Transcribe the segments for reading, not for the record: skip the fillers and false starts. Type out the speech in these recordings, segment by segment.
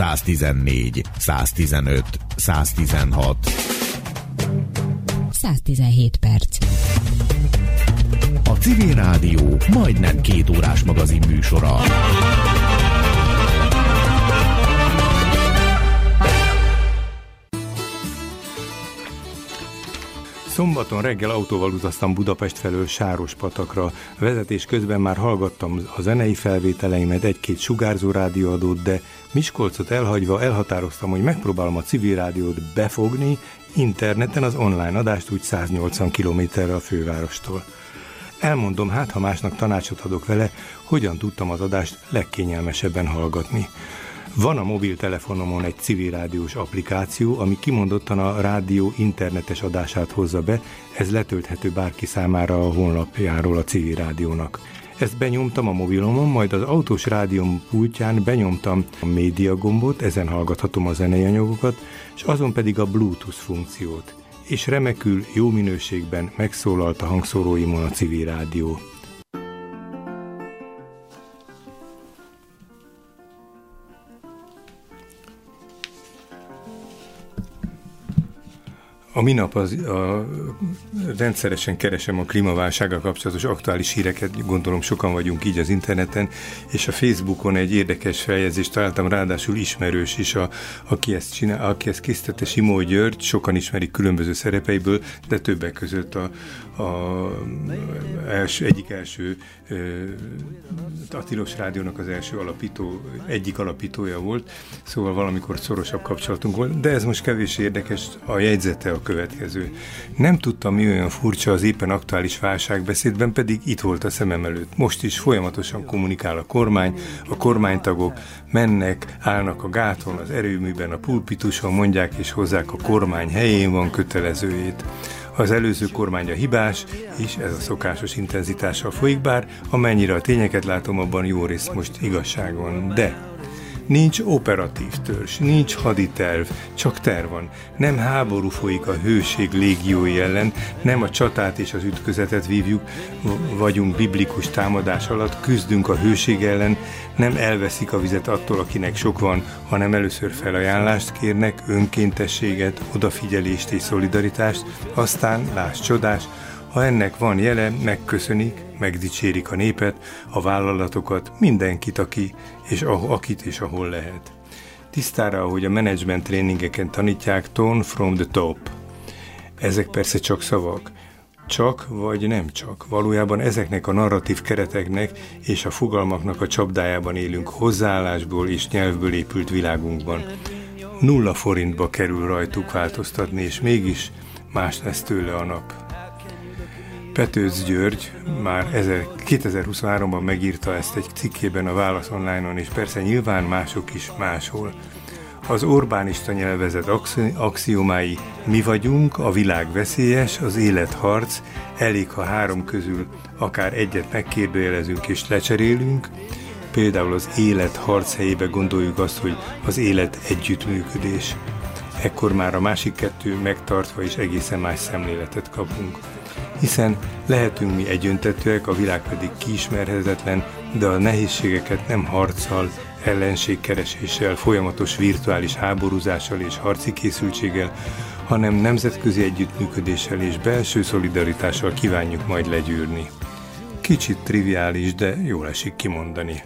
114, 115, 116. 117 perc. A Civil Rádió majdnem 2 órás magazin műsora. Szombaton reggel autóval utaztam Budapest felől Sárospatakra. Vezetés közben már hallgattam a zenei felvételeimet, egy-két sugárzó rádióadót, de Miskolcot elhagyva elhatároztam, hogy megpróbálom a Civil Rádiót befogni interneten, az online adást úgy 180 kilométerre a fővárostól. Elmondom, hát ha másnak tanácsot adok vele, hogyan tudtam az adást legkényelmesebben hallgatni. Van a mobiltelefonomon egy civil rádiós applikáció, ami kimondottan a rádió internetes adását hozza be, ez letölthető bárki számára a honlapjáról a Civil Rádiónak. Ezt benyomtam a mobilomon, majd az autós rádióm pultján benyomtam a média gombot, ezen hallgathatom a zenei anyagokat, és azon pedig a Bluetooth funkciót. És remekül, jó minőségben megszólalt a hangszóróimon a Civil Rádió. A minap rendszeresen keresem a klímaválsággal kapcsolatos aktuális híreket, gondolom sokan vagyunk így az interneten, és a Facebookon egy érdekes feljegyzést találtam, ráadásul ismerős is, aki ezt készítette, Simó György, sokan ismerik különböző szerepeiből, de többek között egyik első a Tilos Rádiónak az első egyik alapítója volt, szóval valamikor szorosabb kapcsolatunk volt, de ez most kevés érdekes, a jegyzete a következő. Nem tudtam, mi olyan furcsa az éppen aktuális válságbeszédben, pedig itt volt a szemem előtt. Most is folyamatosan kommunikál a kormány, a kormánytagok mennek, állnak a gáton, az erőműben, a pulpituson, mondják és hozzák a kormány helyén van kötelezőjét. Az előző kormány a hibás, és ez a szokásos intenzitással folyik, bár amennyire a tényeket látom, abban jó rész most igazság van, de nincs operatív törzs, nincs haditerv, csak terv van. Nem háború folyik a hőség légiói ellen, nem a csatát és az ütközetet vívjuk, vagyunk biblikus támadás alatt, küzdünk a hőség ellen, nem elveszik a vizet attól, akinek sok van, hanem először felajánlást kérnek, önkéntességet, odafigyelést és szolidaritást, aztán, láss csodás, ha ennek van jele, megköszönik, megdicsérik a népet, a vállalatokat, mindenkit, akit és ahol lehet. Tisztára, ahogy a menedzsment tréningeken tanítják, tone from the top. Ezek persze csak szavak. Csak vagy nem csak. Valójában ezeknek a narratív kereteknek és a fogalmaknak a csapdájában élünk hozzáállásból és nyelvből épült világunkban. 0 forintba kerül rajtuk változtatni, és mégis más lesz tőle a nap. Petőz György már 2023-ban megírta ezt egy cikkében a Válasz Online-on, és persze nyilván mások is máshol. Az Orbánista nyelvezet axiomái: mi vagyunk, a világ veszélyes, az élet harc, elég, ha 3 közül akár egyet megkérdőjelezünk és lecserélünk, például az élet harc helyébe gondoljuk azt, hogy az élet együttműködés. Ekkor már a másik 2 megtartva és egészen más szemléletet kapunk. Hiszen lehetünk mi egyöntetőek, a világ pedig kiismerhetetlen, de a nehézségeket nem harccal, ellenségkereséssel, folyamatos virtuális háborúzással és harci készültséggel, hanem nemzetközi együttműködéssel és belső szolidaritással kívánjuk majd legyűrni. Kicsit triviális, de jól esik kimondani.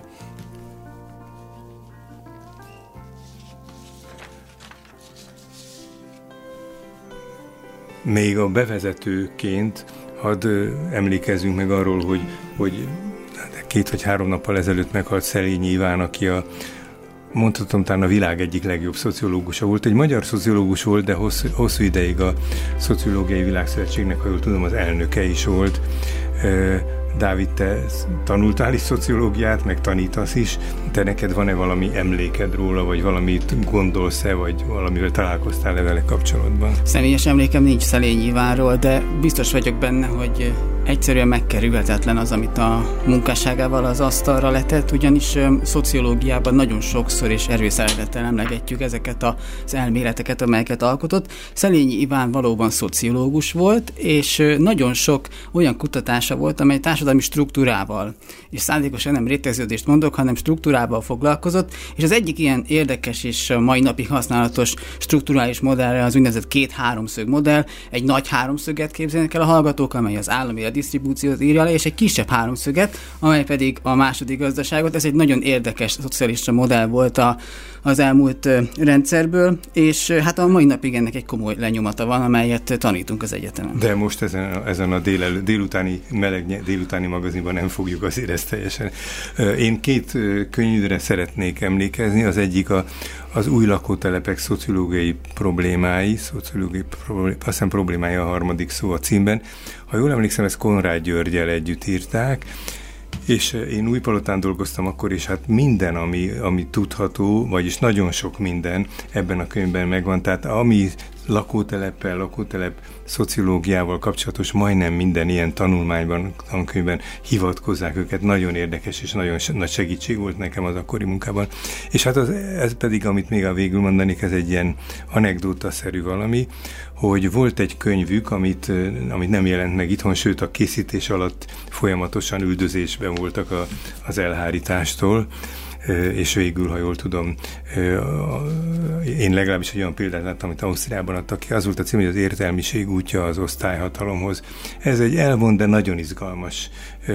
Még a bevezetőként hadd emlékezzünk meg arról, hogy 2 vagy 3 nappal ezelőtt meghalt Szelényi Iván, aki mondhatom talán a világ egyik legjobb szociológusa volt. Egy magyar szociológus volt, de hosszú ideig a Szociológiai Világszövetségnek, ha jól tudom, az elnöke is volt. Dávid, te tanultál is szociológiát, meg tanítasz is. Te neked van-e valami emléked róla, vagy valamit gondolsz-e, vagy valamivel találkoztál-e vele kapcsolatban? Személyes emlékem nincs Szelényi Ivánról, de biztos vagyok benne, hogy Egyszerűen megkerülhetetlen az, amit a munkásságával az asztalra letett, ugyanis szociológiában nagyon sokszor és erőszeretettel emlegetjük ezeket az elméleteket, amelyeket alkotott. Szelényi Iván valóban szociológus volt, és nagyon sok olyan kutatása volt, amely társadalmi struktúrával, és szándékosan nem rétegződést mondok, hanem struktúrával foglalkozott, és az egyik ilyen érdekes és mai napig használatos strukturális modellre az úgynevezett 2 háromszög modell. Egy nagy háromszöget képzelnek el a hallgatók, amely az állami disztribúciót írja le, és egy kisebb háromszöget, amely pedig a második gazdaságot. Ez egy nagyon érdekes szocialista modell volt az elmúlt rendszerből, és hát a mai napig ennek egy komoly lenyomata van, amelyet tanítunk az egyetemen. De most ezen a meleg délutáni magazinban nem fogjuk azért ezt teljesen. Én 2 könyvre szeretnék emlékezni. Az egyik az új lakótelepek szociológiai problémái, aztán problémája a harmadik szó a címben. Ha jól emlékszem, ezt Konrád Györggyel együtt írták, és én Újpalotán dolgoztam akkor, és hát minden, ami tudható, vagyis nagyon sok minden ebben a könyvben megvan, tehát ami lakótelep szociológiával kapcsolatos majdnem minden ilyen tankönyvben hivatkozzák őket, nagyon érdekes és nagyon nagy segítség volt nekem az akkori munkában. És hát ez pedig, amit még a végül mondanék, ez egy ilyen anekdótaszerű valami, hogy volt egy könyvük, amit nem jelent meg itthon, sőt a készítés alatt folyamatosan üldözésben voltak az elhárítástól, és végül, ha jól tudom, én legalábbis egy olyan példát láttam, amit Ausztriában adtak ki, az volt a cím, hogy az értelmiség útja az osztályhatalomhoz. Ez egy elvont, de nagyon izgalmas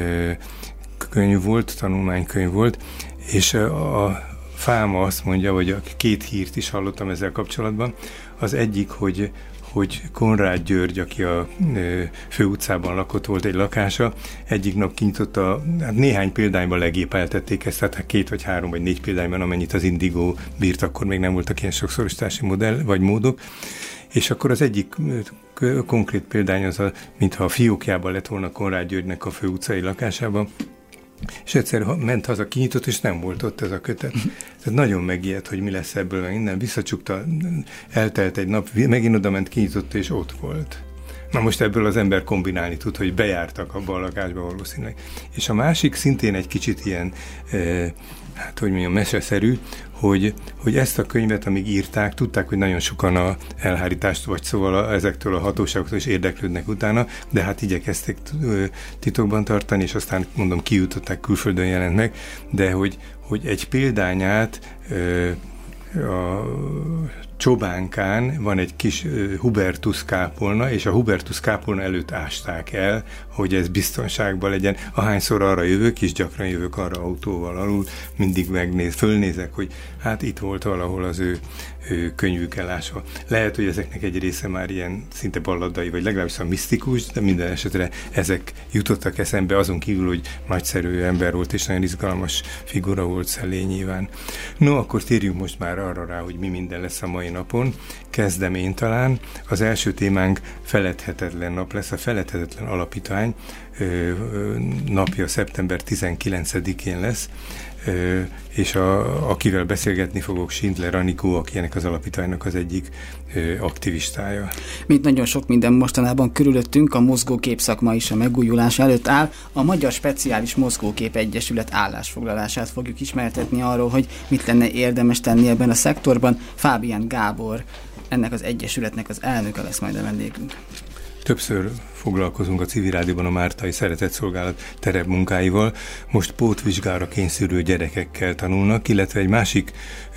könyv volt, tanulmánykönyv volt, és a Fáma azt mondja, hogy 2 hírt is hallottam ezzel kapcsolatban. Az egyik, hogy Konrád György, aki a főutcában lakott, volt egy lakása, egyik nap kinyitotta, hát néhány példányban legépeltették ezt, tehát 2 vagy 3 vagy 4 példányban, amennyit az Indigo bírt, akkor még nem voltak ilyen sokszorosítási modell vagy módok, és akkor az egyik konkrét példány az, mintha a fiókjában lett volna Konrád Györgynek a főutcai lakásában, és egyszer ment haza, kinyitott, és nem volt ott ez a kötet. Tehát nagyon megijedt, hogy mi lesz ebből, meg innen visszacsukta, eltelt egy nap, megint oda ment, kinyitotta, és ott volt. Na most ebből az ember kombinálni tud, hogy bejártak abba a lakásba valószínűleg. És a másik szintén egy kicsit ilyen, meseszerű, hogy ezt a könyvet, amíg írták, tudták, hogy nagyon sokan a elhárítást, vagy szóval ezektől a hatóságoktól is érdeklődnek utána, de hát igyekezték titokban tartani, és aztán mondom, kijutották, külföldön jelent meg, de hogy egy példányát a Csobánkán van egy kis Hubertus kápolna, és a Hubertus kápolna előtt ásták el, hogy ez biztonságban legyen. Ahányszor arra jövök, és gyakran jövök arra autóval alul, mindig fölnézek, hogy hát itt volt valahol az ő könyvük elásva. Lehet, hogy ezeknek egy része már ilyen szinte balladai, vagy legalábbis a misztikus, de minden esetre ezek jutottak eszembe, azon kívül, hogy nagyszerű ember volt, és nagyon izgalmas figura volt Szelényi Iván. No, akkor térjünk most már arra rá, hogy mi minden lesz a mai napon. Kezdem én talán. Az első témánk feledhetetlen nap lesz, a Feledhetetlen Alapítvány napja szeptember 19-én lesz, és akivel beszélgetni fogok, Schindler Anikó, aki ennek az alapítványnak az egyik aktivistája. Mint nagyon sok minden mostanában körülöttünk, a mozgókép szakma is a megújulás előtt áll. A Magyar Speciális Mozgókép Egyesület állásfoglalását fogjuk ismertetni arról, hogy mit lenne érdemes tenni ebben a szektorban. Fábián Gábor, ennek az egyesületnek az elnöke lesz majd a vendégünk. Többször foglalkozunk a Civil Rádióban a Mártai Szeretetszolgálat terepmunkáival. Most pótvizsgára kényszerülő gyerekekkel tanulnak, illetve egy másik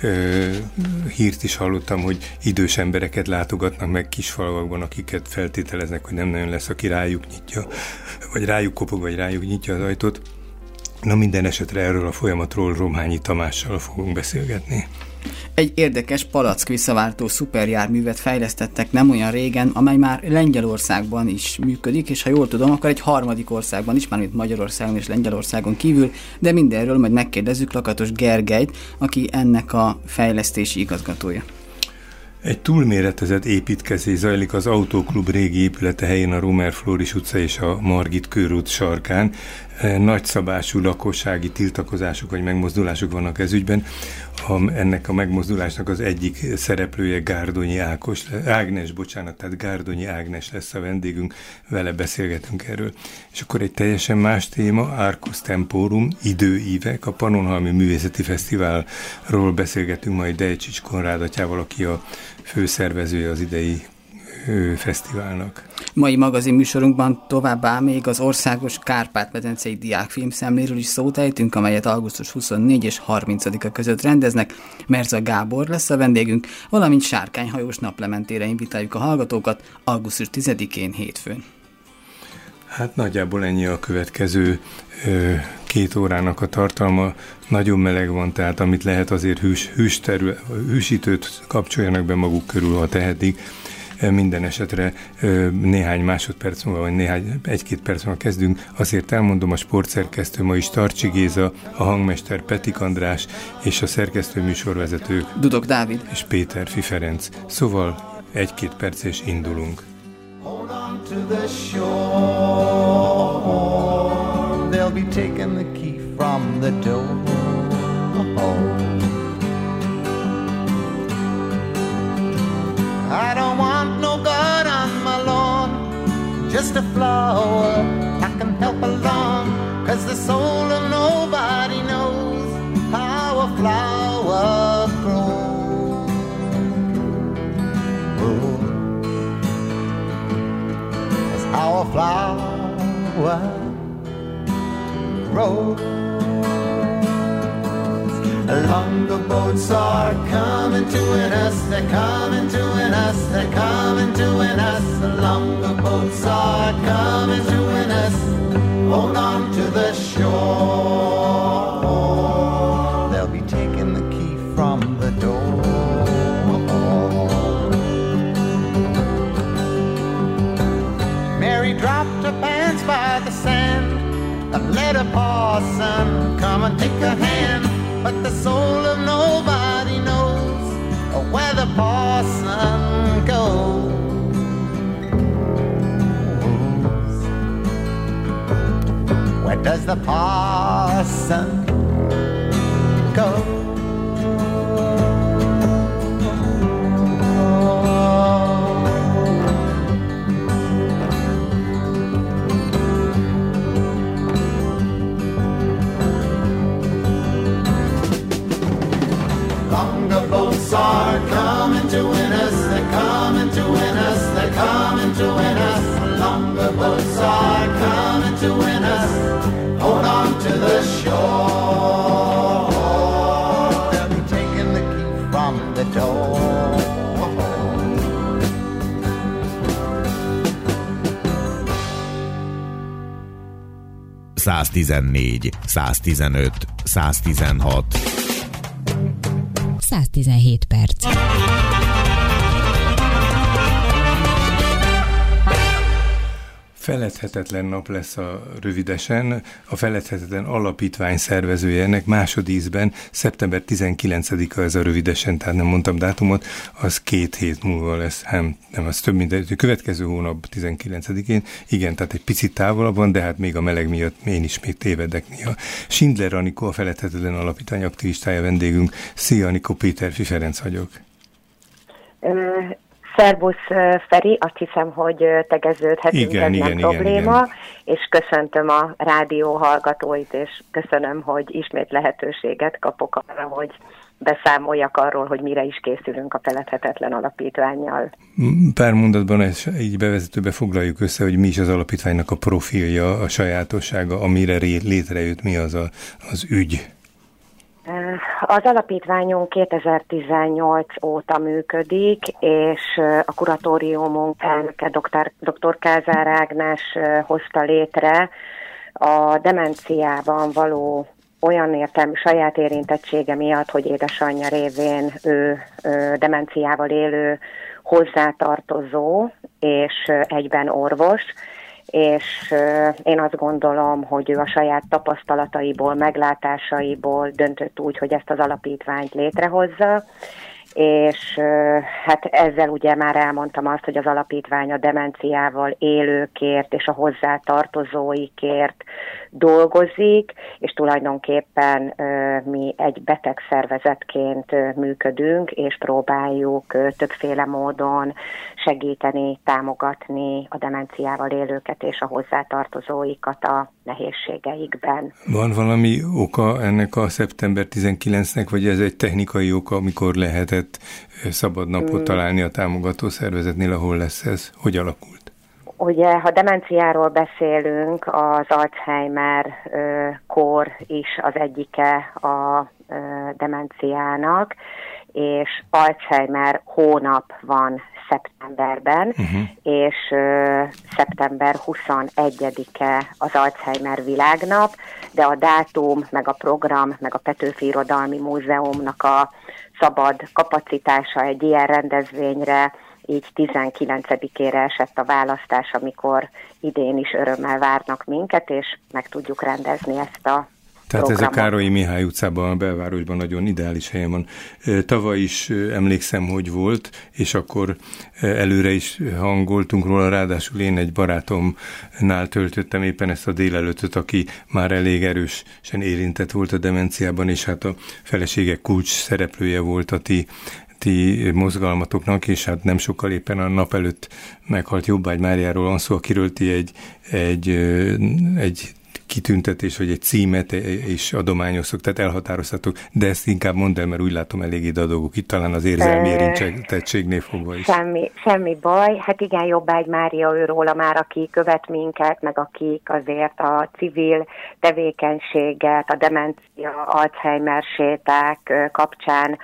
hírt is hallottam, hogy idős embereket látogatnak meg kisfalvakban, akiket feltételeznek, hogy nem nagyon lesz, aki rájuk nyitja, vagy rájuk kopog, vagy rájuk nyitja az ajtót. Na, minden esetre erről a folyamatról Romhányi Tamással fogunk beszélgetni. Egy érdekes palack visszaváltó szuperjárművet fejlesztettek nem olyan régen, amely már Lengyelországban is működik, és ha jól tudom, akkor egy harmadik országban is, mármint Magyarországon és Lengyelországon kívül, de mindenről majd megkérdezzük Lakatos Gergelyt, aki ennek a fejlesztési igazgatója. Egy túlméretezett építkezés zajlik az Autóklub régi épülete helyén, a Rómer Flóris utca és a Margit körút sarkán. nagyszabású lakossági tiltakozások vagy megmozdulások vannak ez ügyben. Ennek a megmozdulásnak az egyik szereplője Gárdonyi Ágnes, tehát Gárdonyi Ágnes lesz a vendégünk, vele beszélgetünk erről. És akkor egy teljesen más téma, Arcus Temporum, időívek, a Pannonhalmi Művészeti Fesztiválról beszélgetünk majd Dejcsics Konrád atyával, aki a főszervezője az idei fesztiválnak. Mai magazin műsorunkban továbbá még az Országos Kárpát-medencei Diákfilmszemléről is szót ejtünk, amelyet augusztus 24 és 30-a között rendeznek. Merza Gábor lesz a vendégünk, valamint Sárkányhajós naplementére invitáljuk a hallgatókat augusztus 10-én hétfőn. Hát nagyjából ennyi a következő 2 órának a tartalma. Nagyon meleg van, tehát amit lehet azért hűsítőt kapcsoljanak be maguk körül, ha tehetik. Minden esetre néhány másodperc múlva, vagy 1-2 perc múlva kezdünk. Azért elmondom, a sportszerkesztő ma is Tarcsi Géza, a hangmester Petik András, és a szerkesztő műsorvezetők Dudok Dávid és Péterfi Ferenc. Szóval 1-2 perc és indulunk. Hold on to the shore. They'll be taking the key from the door. I don't want no God on my lawn, just a flower I can help along, 'cause the soul of nobody knows how a flower grows. That's how a flower grows. Longer boats are coming to us, they're coming to us, they're coming to us. Longer boats are coming to us, hold on to the shore. They'll be taking the key from the door. Mary dropped her pants by the sand and let her parson come and take her hand. But the soul of nobody knows where the parson goes. Where does the parson go? Boats are coming to win us, they're coming to win us, they're coming to win us. Longer boats are coming to win us, hold on to the shore. They'll be taking the key from the door. 114, 115, 116 117 perc. Feledhetetlen nap lesz a rövidesen. A Feledhetetlen Alapítvány szervezője ennek másodízben, szeptember 19-a ez a rövidesen, tehát nem mondtam dátumot, az 2 hét múlva lesz, nem, az több mint a következő hónap 19-én. Igen, tehát egy picit távolabb van, de hát még a meleg miatt én is még tévedek néha. Schindler Anikó, a Feledhetetlen Alapítvány aktivistája vendégünk. Szia Anikó, Péterfi Ferenc vagyok. Szervusz Feri, azt hiszem, hogy tegeződhetünk, ez nem probléma, igen. És köszöntöm a rádió hallgatóit, és köszönöm, hogy ismét lehetőséget kapok arra, hogy beszámoljak arról, hogy mire is készülünk a Feledhetetlen Alapítvánnyal. Pár mondatban így bevezetőbe foglaljuk össze, hogy mi is az alapítványnak a profilja, a sajátossága, amire létrejött, mi az az ügy. Az alapítványunk 2018 óta működik, és a kuratóriumunk elnöke dr. Kázár Ágnes hozta létre a demenciában való olyan értelmű saját érintettsége miatt, hogy édesanyja révén ő demenciával élő hozzátartozó és egyben orvos, és én azt gondolom, hogy ő a saját tapasztalataiból, meglátásaiból döntött úgy, hogy ezt az alapítványt létrehozza, és hát ezzel ugye már elmondtam azt, hogy az alapítvány a demenciával élőkért és a hozzátartozóikért dolgozik, és tulajdonképpen mi egy betegszervezetként működünk, és próbáljuk többféle módon segíteni, támogatni a demenciával élőket és a hozzátartozóikat a nehézségeikben. Van valami oka ennek a szeptember 19-nek, vagy ez egy technikai oka, amikor lehetett szabad napot találni a támogató szervezetnél, ahol lesz ez? Hogy alakult? Ugye, ha demenciáról beszélünk, az Alzheimer kór is az egyike a demenciának, és Alzheimer hónap van szeptemberben, és szeptember 21-e az Alzheimer világnap, de a dátum, meg a program, meg a Petőfi Irodalmi Múzeumnak a szabad kapacitása egy ilyen rendezvényre így 19-ére esett a választás, amikor idén is örömmel várnak minket, és meg tudjuk rendezni ezt a tehát programot. ez a Károly Mihály utcában, a belvárosban nagyon ideális helyen van. Tavaly is emlékszem, hogy volt, és akkor előre is hangoltunk róla, ráadásul én egy barátomnál töltöttem éppen ezt a délelőttöt, aki már elég erősen érintett volt a demenciában, és hát a felesége kulcs szereplője volt a ti mozgalmatoknak, és hát nem sokkal éppen a nap előtt meghalt Jobbágy Máriáról van szó, akiről ti egy kitüntetés, vagy egy címet is adományoztok, tehát elhatároztatok, de ezt inkább mondd el, mert úgy látom eléggé dadogok itt, talán az érzelmi érintettségnél fogva is. Semmi baj, hát igen, Jobbágy Mária őróla már, aki követ minket, meg akik azért a civil tevékenységet, a demencia, Alzheimer séták kapcsán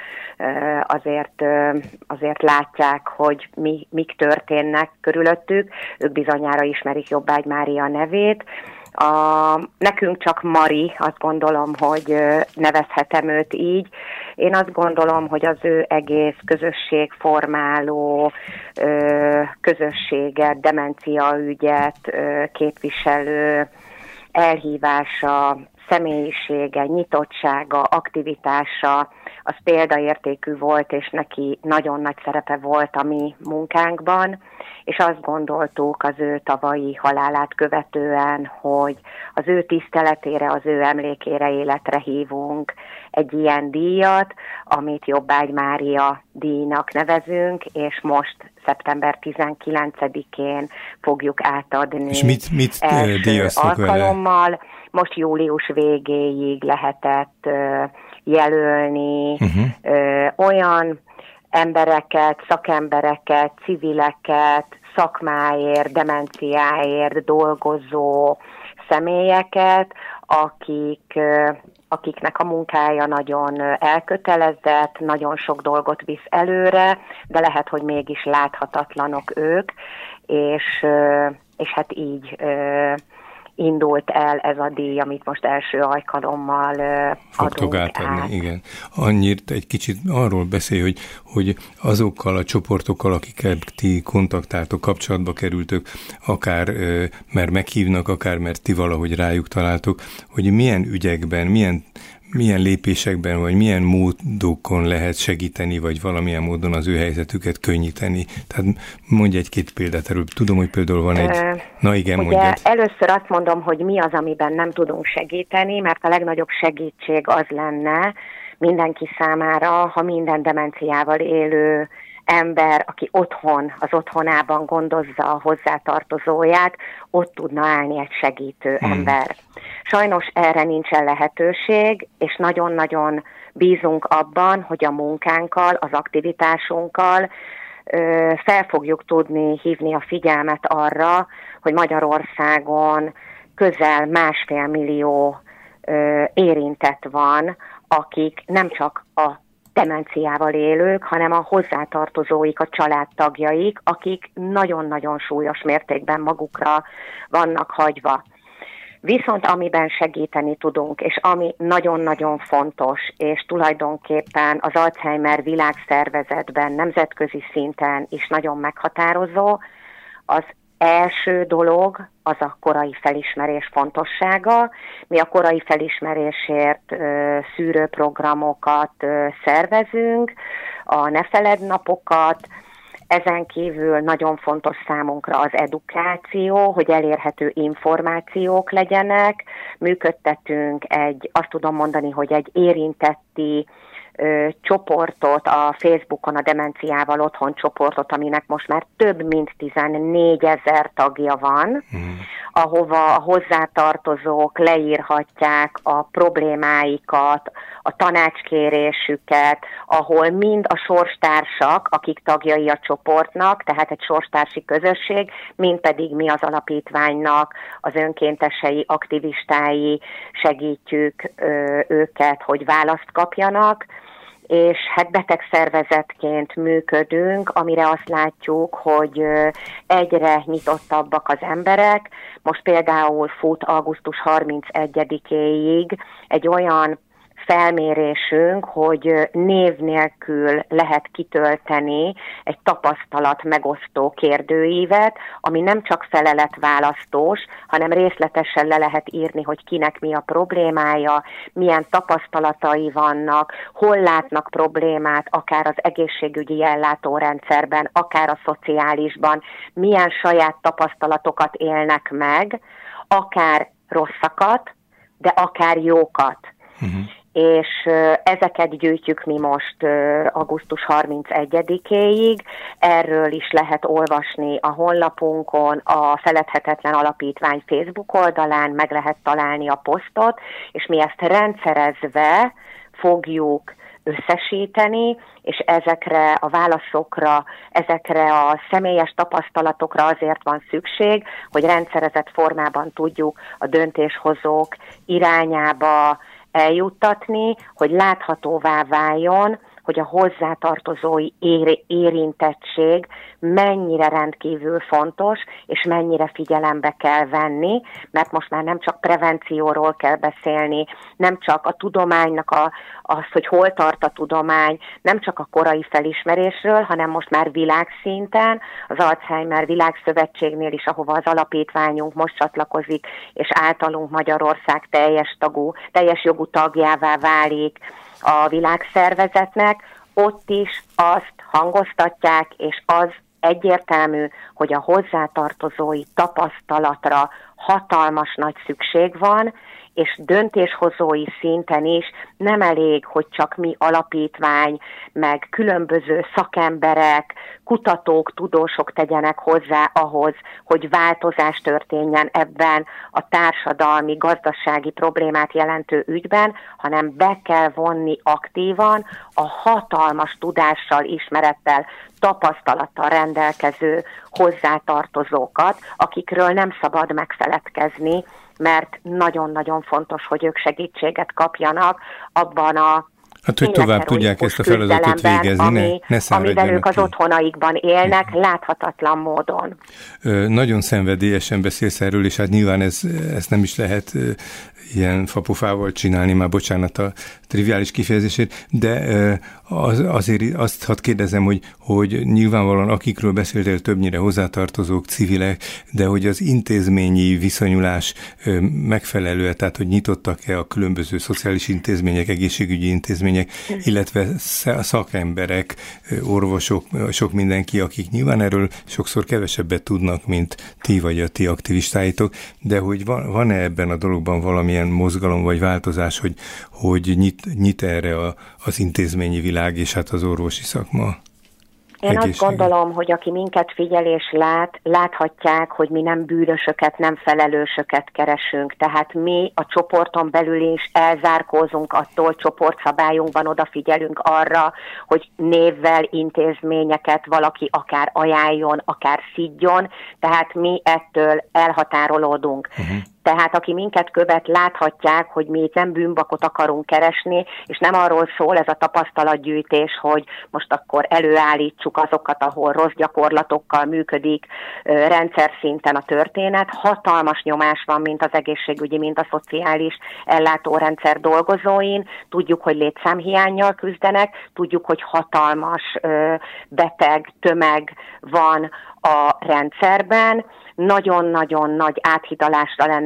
azért látják, hogy mik történnek körülöttük, ők bizonyára ismerik Jobbágy Mária nevét. Nekünk csak Mari, azt gondolom, hogy nevezhetem őt így. Én azt gondolom, hogy az ő egész közösségformáló közösséget, demenciaügyet képviselő elhívása, személyisége, nyitottsága, aktivitása, az példaértékű volt, és neki nagyon nagy szerepe volt a mi munkánkban, és azt gondoltuk az ő tavalyi halálát követően, hogy az ő tiszteletére, az ő emlékére életre hívunk egy ilyen díjat, amit Jobbágy Mária díjnak nevezünk, és most szeptember 19-én fogjuk átadni. És mit díjaztok alkalommal. Vele? Most július végéig lehetett jelölni olyan embereket, szakembereket, civileket, szakmáért, demenciáért dolgozó személyeket, akiknek a munkája nagyon elkötelezett, nagyon sok dolgot visz előre, de lehet, hogy mégis láthatatlanok ők, és hát így indult el ez a díj, amit most első alkalommal adunk átadni, át. Igen. Annyit egy kicsit arról beszélj, hogy azokkal a csoportokkal, akiket ti kontaktáltok, kapcsolatba kerültök, akár mert meghívnak, akár mert ti valahogy rájuk találtok, hogy milyen ügyekben, milyen lépésekben, vagy milyen módokon lehet segíteni, vagy valamilyen módon az ő helyzetüket könnyíteni. Tehát mondj egy-két példát erről. Tudom, hogy például van egy... Na igen, mondjad. Először azt mondom, hogy mi az, amiben nem tudunk segíteni, mert a legnagyobb segítség az lenne mindenki számára, ha minden demenciával élő ember, aki az otthonában gondozza a hozzátartozóját, ott tudna állni egy segítő ember. Sajnos erre nincsen lehetőség, és nagyon-nagyon bízunk abban, hogy a munkánkkal, az aktivitásunkkal fel fogjuk tudni hívni a figyelmet arra, hogy Magyarországon közel 1,5 millió érintett van, akik nem csak a demenciával élők, hanem a hozzátartozóik, a családtagjaik, akik nagyon-nagyon súlyos mértékben magukra vannak hagyva. Viszont amiben segíteni tudunk, és ami nagyon-nagyon fontos, és tulajdonképpen az Alzheimer világszervezetben, nemzetközi szinten is nagyon meghatározó, az első dolog az a korai felismerés fontossága. Mi a korai felismerésért szűrőprogramokat szervezünk, a Ne Feledd napokat. Ezen kívül nagyon fontos számunkra az edukáció, hogy elérhető információk legyenek. Működtetünk azt tudom mondani, hogy egy érintetti csoportot a Facebookon, a Demenciával Otthon csoportot, aminek most már több mint 14 000 tagja van, ahova a hozzátartozók leírhatják a problémáikat, a tanácskérésüket, ahol mind a sorstársak, akik tagjai a csoportnak, tehát egy sorstársi közösség, mind pedig mi az alapítványnak az önkéntesei, aktivistái segítjük őket, hogy választ kapjanak, és hát betegszervezetként működünk, amire azt látjuk, hogy egyre nyitottabbak az emberek. Most például fut augusztus 31-éig egy olyan felmérésünk, hogy név nélkül lehet kitölteni egy tapasztalat megosztó kérdőívet, ami nem csak feleletválasztós, hanem részletesen le lehet írni, hogy kinek mi a problémája, milyen tapasztalatai vannak, hol látnak problémát, akár az egészségügyi ellátórendszerben, akár a szociálisban, milyen saját tapasztalatokat élnek meg, akár rosszakat, de akár jókat. És ezeket gyűjtjük mi most augusztus 31-éig. Erről is lehet olvasni a honlapunkon, a Feledhetetlen Alapítvány Facebook oldalán, meg lehet találni a posztot, és mi ezt rendszerezve fogjuk összesíteni, és ezekre a válaszokra, ezekre a személyes tapasztalatokra azért van szükség, hogy rendszerezett formában tudjuk a döntéshozók irányába eljuttatni, hogy láthatóvá váljon, hogy a hozzátartozói érintettség mennyire rendkívül fontos, és mennyire figyelembe kell venni, mert most már nem csak prevencióról kell beszélni, nem csak a tudománynak az, hogy hol tart a tudomány, nem csak a korai felismerésről, hanem most már világszinten, az Alzheimer Világszövetségnél is, ahova az alapítványunk most csatlakozik, és általunk Magyarország teljes jogú tagjává válik a világszervezetnek, ott is azt hangoztatják, és az egyértelmű, hogy a hozzátartozói tapasztalatra hatalmas nagy szükség van, és döntéshozói szinten is nem elég, hogy csak mi alapítvány, meg különböző szakemberek, kutatók, tudósok tegyenek hozzá ahhoz, hogy változás történjen ebben a társadalmi, gazdasági problémát jelentő ügyben, hanem be kell vonni aktívan a hatalmas tudással, ismerettel, tapasztalattal rendelkező hozzátartozókat, akikről nem szabad megfeledkezni, mert nagyon-nagyon fontos, hogy ők segítséget kapjanak abban a hogy tovább tudják ezt a feladatot végezni, amivel ők az otthonaikban élnek, láthatatlan módon. Nagyon szenvedélyesen beszélsz erről, és hát nyilván ezt nem is lehet ilyen fapofával csinálni, már bocsánat a triviális kifejezését, de azért azt hadd kérdezem, hogy nyilvánvalóan akikről beszéltél, többnyire hozzátartozók, civilek, de hogy az intézményi viszonyulás megfelelő, tehát hogy nyitottak-e a különböző szociális intézmények, egészségügyi intézmények, illetve szakemberek, orvosok, sok mindenki, akik nyilván erről sokszor kevesebbet tudnak, mint ti vagy a ti aktivistáitok, de hogy van-e ebben a dologban valamilyen mozgalom vagy változás, hogy nyit erre az intézményi világ és hát az orvosi szakma? Én azt gondolom, hogy aki minket figyel és láthatják, hogy mi nem bűnösöket, nem felelősöket keresünk. Tehát mi a csoporton belül is elzárkózunk attól, csoportszabályunkban odafigyelünk arra, hogy névvel intézményeket valaki akár ajánljon, akár szidjon. Tehát mi ettől elhatárolódunk. Tehát aki minket követ, láthatják, hogy mi itt nem bűnbakot akarunk keresni, és nem arról szól ez a tapasztalatgyűjtés, hogy most akkor előállítsuk azokat, ahol rossz gyakorlatokkal működik rendszer szinten a történet. Hatalmas nyomás van, mint az egészségügyi, mint a szociális ellátórendszer dolgozóin. Tudjuk, hogy létszámhiánnyal küzdenek, tudjuk, hogy hatalmas beteg tömeg van a rendszerben. Nagyon-nagyon nagy áthidalásra lenne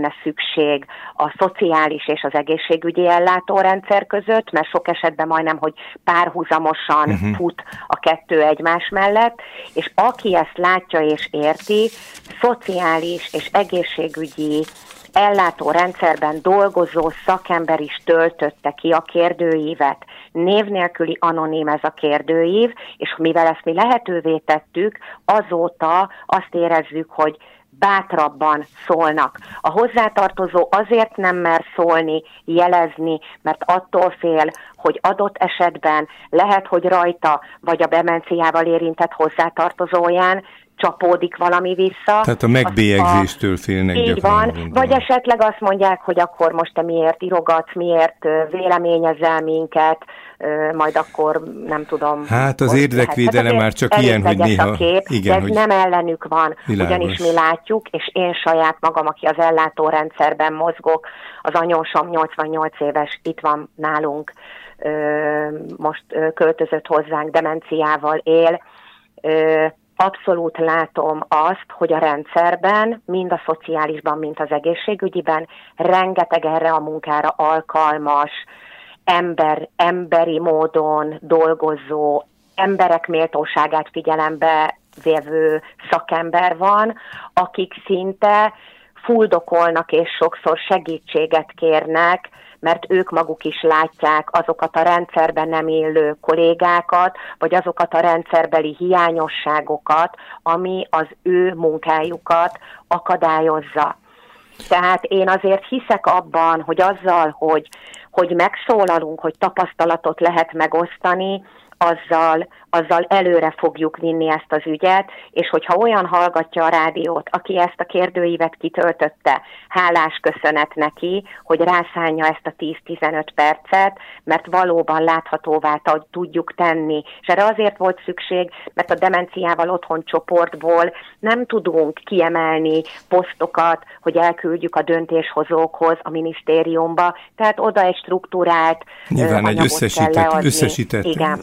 lenne szükség a szociális és az egészségügyi ellátórendszer között, mert sok esetben majdnem, hogy párhuzamosan fut a kettő egymás mellett, és aki ezt látja és érti, szociális és egészségügyi ellátórendszerben dolgozó szakember is töltötte ki a kérdőívet. Név nélküli anonim ez a kérdőív, és mivel ezt mi lehetővé tettük, azóta azt érezzük, hogy bátrabban szólnak. A hozzátartozó azért nem mer szólni, jelezni, mert attól fél, hogy adott esetben lehet, hogy rajta vagy a demenciával érintett hozzátartozóján csapódik valami vissza. Tehát a megbélyegzéstől félnek. Így van, vagy esetleg azt mondják, hogy akkor most te miért írogatsz, miért véleményezel minket, majd akkor nem tudom. Hát az érdekvédelem már csak ilyen, hogy néha... Kép, igen, de ez nem ellenük van, világos. Ugyanis mi látjuk, és én saját magam, aki az ellátórendszerben mozgok, az anyósom 88 éves, itt van nálunk, most költözött hozzánk, demenciával él, abszolút látom azt, hogy a rendszerben, mind a szociálisban, mind az egészségügyiben rengeteg erre a munkára alkalmas, emberi módon dolgozó, emberek méltóságát figyelembe vevő szakember van, akik szinte fuldokolnak és sokszor segítséget kérnek, mert ők maguk is látják azokat a rendszerben nem élő kollégákat, vagy azokat a rendszerbeli hiányosságokat, ami az ő munkájukat akadályozza. Tehát én azért hiszek abban, hogy azzal, hogy megszólalunk, hogy tapasztalatot lehet megosztani, azzal előre fogjuk vinni ezt az ügyet, és hogyha olyan hallgatja a rádiót, aki ezt a kérdőívet kitöltötte, hálás köszönet neki, hogy rászánja ezt a 10-15 percet, mert valóban láthatóvá tudjuk tenni. És erre azért volt szükség, mert a demenciával otthon csoportból nem tudunk kiemelni posztokat, hogy elküldjük a döntéshozókhoz, a minisztériumba, tehát oda egy struktúrált nyilván egy összesített igen.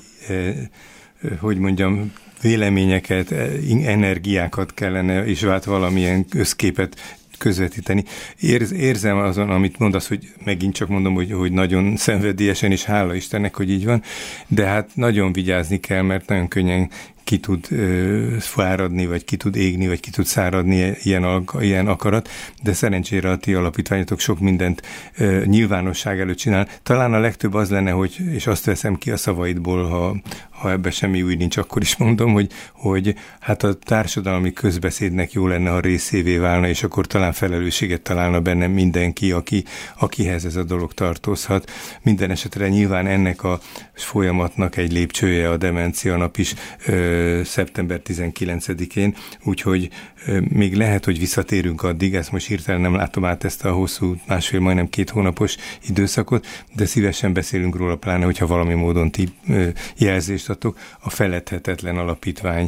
Hogy mondjam, véleményeket, energiákat kellene, és vált valamilyen összképet közvetíteni. Érzem azon, amit mondasz, hogy megint csak mondom, hogy nagyon szenvedélyesen, és hála Istennek, hogy így van, de hát nagyon vigyázni kell, mert nagyon könnyen ki tud fáradni, vagy ki tud égni, vagy ki tud száradni ilyen akarat, de szerencsére a ti alapítványotok sok mindent nyilvánosság előtt csinál. Talán a legtöbb az lenne, és azt veszem ki a szavaidból, ha ebben semmi új nincs, akkor is mondom, hogy hát a társadalmi közbeszédnek jó lenne, ha részévé válna, és akkor talán felelősséget találna benne mindenki, akihez ez a dolog tartozhat. Minden esetre nyilván ennek a folyamatnak egy lépcsője a Demencia Nap is szeptember 19-én, úgyhogy még lehet, hogy visszatérünk addig, ezt most hirtelen nem látom át ezt a hosszú, majdnem 2 hónapos időszakot, de szívesen beszélünk róla, pláne, hogyha valami módon ti jelzést adtok. A Feledhetetlen Alapítvány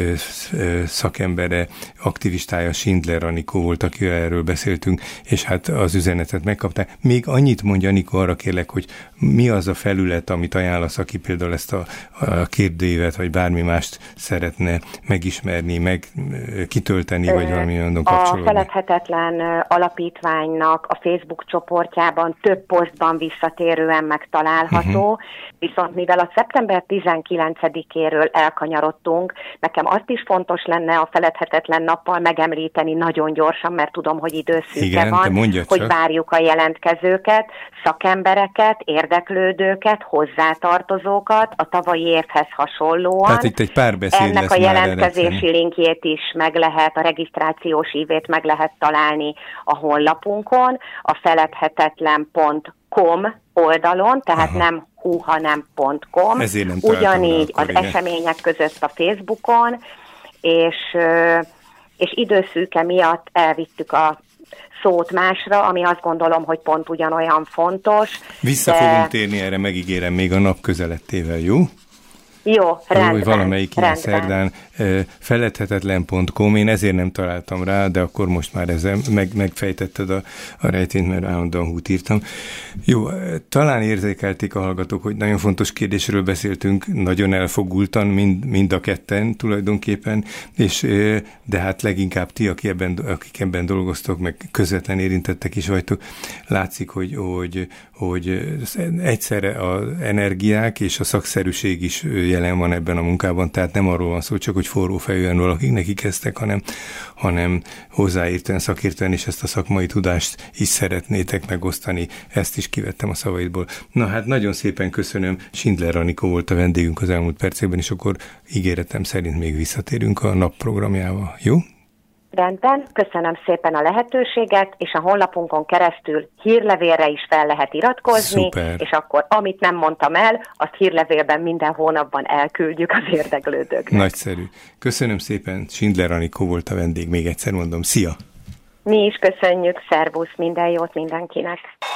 szakembere, aktivistája Schindler Anikó volt, akivel erről beszéltünk, és hát az üzenetet megkapták. Még annyit mondja, Anikó, arra kérlek, hogy mi az a felület, amit ajánlasz, aki például ezt a kérdőívet, vagy bármi mást szeretne megismerni, kitölteni, vagy valami olyan kapcsolódni. A Feledhetetlen Alapítványnak a Facebook csoportjában több posztban visszatérően megtalálható, viszont mivel a szeptember 19-éről elkanyarodtunk, nekem azt is fontos lenne a Feledhetetlen Nappal megemlíteni nagyon gyorsan, mert tudom, hogy időszűke van, hogy várjuk a jelentkezőket, szakembereket, érdeklődőket, hozzátartozókat, a tavalyi évhez hasonlóan. Tehát itt egy párbeszéd ennek a jelentkezési linkjét is meg lehet, a regisztrációs ívét meg lehet találni a honlapunkon, a feledhetetlen.com oldalon, tehát nem hu, hanem .com. Ugyanígy az események között a Facebookon, és időszűke miatt elvittük a szót másra, ami azt gondolom, hogy pont ugyanolyan fontos. Vissza fogunk térni erre, megígérem, még a nap közelettével, jó? Jó, rendben. Hogy valamelyik ilyen szerdán feledhetetlen.com, én ezért nem találtam rá, de akkor most már ezzel megfejtetted a rejtényt, mert állandóan hút írtam. Jó, talán érzékelték a hallgatók, hogy nagyon fontos kérdésről beszéltünk, nagyon elfogultan, mind a ketten tulajdonképpen, de hát leginkább ti, akik ebben dolgoztok, meg közvetlen érintettek is vagytok, látszik, hogy egyszerre az energiák és a szakszerűség is jelen van ebben a munkában, tehát nem arról van szó, csak hogy forró fejűen valakik neki kezdtek, hanem hozzáértően, szakértően is ezt a szakmai tudást is szeretnétek megosztani. Ezt is kivettem a szavaidból. Na hát nagyon szépen köszönöm. Schindler Anikó volt a vendégünk az elmúlt percekben, és akkor ígéretem szerint még visszatérünk a nap programjával. Jó? Rendben, köszönöm szépen a lehetőséget, és a honlapunkon keresztül hírlevélre is fel lehet iratkozni, Szuper. És akkor amit nem mondtam el, azt hírlevélben minden hónapban elküldjük az érdeklődőknek. Nagyszerű. Köszönöm szépen, Schindler Anikó volt a vendég, még egyszer mondom. Szia! Mi is köszönjük, szervusz, minden jót mindenkinek!